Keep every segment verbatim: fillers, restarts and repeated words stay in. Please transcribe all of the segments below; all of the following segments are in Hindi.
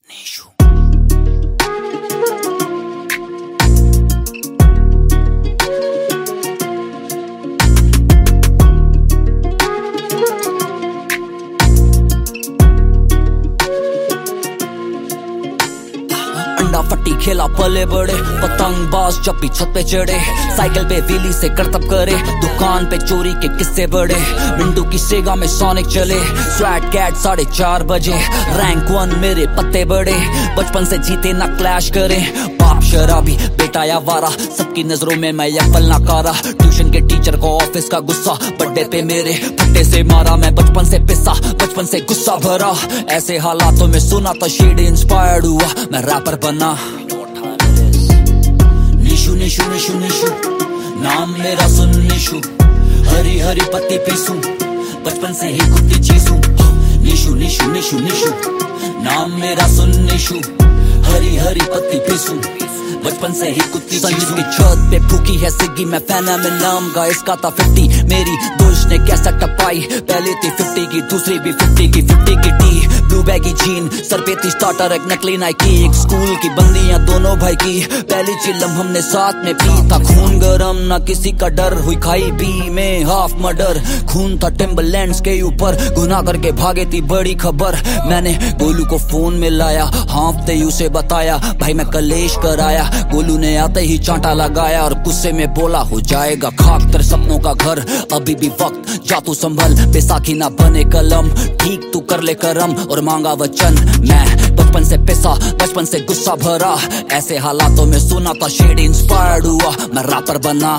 Nishu. अंडा फट्टी खेला पले बड़े, पतंग बाज जब भी छत पे चढ़े, साइकिल पे व्हीली से करतब करे, दुकान पे चोरी के किस्से बड़े, मिंटू की सेगा में सोनिक चले, स्वैट कैट साढ़े चार बजे, रैंक वन मेरे पत्ते बड़े, बचपन से जीते ना क्लैश करे, बाप शराबी बेटा या वारा, सबकी नजरों में मैं यकल नाकारा, ट्यूशन के टीचर को ऑफिस का गुस्सा, बर्थडे पे मेरे फट्टे से मारा, मैं बचपन से पिसा, बचपन से गुस्सा भरा, ऐसे हालातों में सुना तो शेड इंस्पायर्ड हुआ, मैं रैपर बना। निशु निशु निशु निशु नाम मेरा सुन निशु, हरी हरी पत्ती पीसू, बचपन से ही कुत्ती चीजू, निशु निशु निशु निशु नाम मेरा सुन निशु, हरी हरी पत्ती पीसू, बचपन से ही कुत्ती चीजू। की छत पे फूकी है सिग्गी, मैं फैन है मैं नाम का इसका था फिफ्टी, मेरी दोस्त ने कैसा टपाई, पहले थी फिफ्टी की दूसरी भी फिफ्टी की, फिफ्टी की टी ब्लू बैगी जीन, सर पे थी स्टार्टर एक नकली नाइकी, एक स्कूल की बंदियां दोनों भाई की, पहली चिल्लम हमने साथ में पी, था खून गरम ना किसी का डर, हुई खाई बी में हाफ मर्डर, खून था टिम्बरलैंड्स के ऊपर, गुनाह करके भागे थी बड़ी खबर, मैंने गोलू को फोन में लाया, हाँफते उसे बताया भाई मैं कलेश कराया, गोलू ने आते ही चांटा लगाया और गुस्से में बोला हो जाएगा खाक तेरे सपनों का घर, अभी भी वक्त जा तू संभल, बैसाखी ना बने कलम, ठीक तू कर ले करम और मांगा वचन, मैं बचपन से पिसा, बचपन से गुस्सा भरा, ऐसे हालातों में सुना था शेड इंस्पायर्ड हुआ, मैं रैपर बना।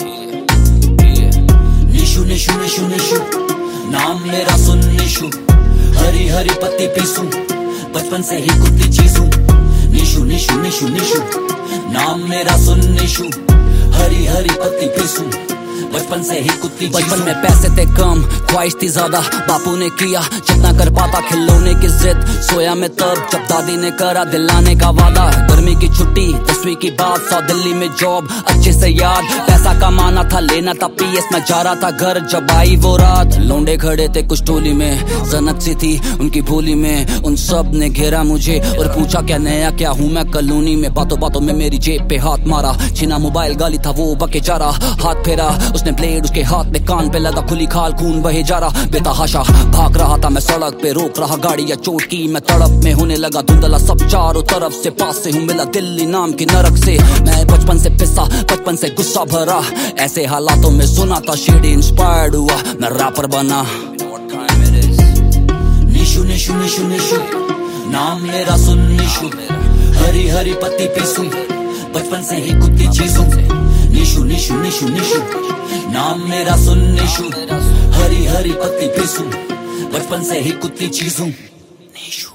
निशु निशु निशु निशु नाम मेरा सुन निशु, हरी हरी पत्ती पीसू, बचपन से ही कुत्ती चीजू, निशु निशु निशु निशु नाम मेरा सुन निशु, हरी हरी पत्ती पीसू, बचपन से ही कुत्ती। बचपन में पैसे थे कम, ख्वाहिश थी ज्यादा, बापू ने किया जितना कर पाता, खिलौने की जिद, सोया मैं तब जब दादी ने करा दिलाने का वादा, गर्मी की छुट्टी दसवीं की बात, सौ दिल्ली में जॉब अच्छे से याद, पैसा कमाना था लेना था पीएस, मैं जा रहा था घर जब आई वो रात, लौंडे खड़े थे कुछ टोली में, सनक सी थी उनकी भोली में, उन सब ने घेरा मुझे और पूछा क्या नया क्या हूँ मैं कॉलोनी में, बातों बातों में मेरी जेब पे हाथ मारा, छीना मोबाइल गाली था वो बके जा रहा, हाथ फेरा उसने ब्लेड उसके हाथ में, कान पे लगा खुली खाल खून बहे जा रहा, बेतहाशा भाग रहा था मैं सड़क पे, रोक रहा गाड़ी या चोट की मैं तड़प में, होने लगा धुंधला सब चारों तरफ से, पास से हूँ मिला दिल्ली नाम की नरक से, मैं बचपन से पिसा, बचपन से गुस्सा भरा, ऐसे हालातों में सुना था शेड इंस्पायर्ड हुआ, मैं रैपर बना। निशु निशु निशु निशु नाम मेरा सुन निशु, हरी हरी पत्ती पीसू, बचपन से ही कुत्ती चीजू, निशु निशु निशु निशु नाम मेरा सुन निशु, हरी हरी पत्ती पीसू, बचपन से ही कुत्ती चीजू, निशु।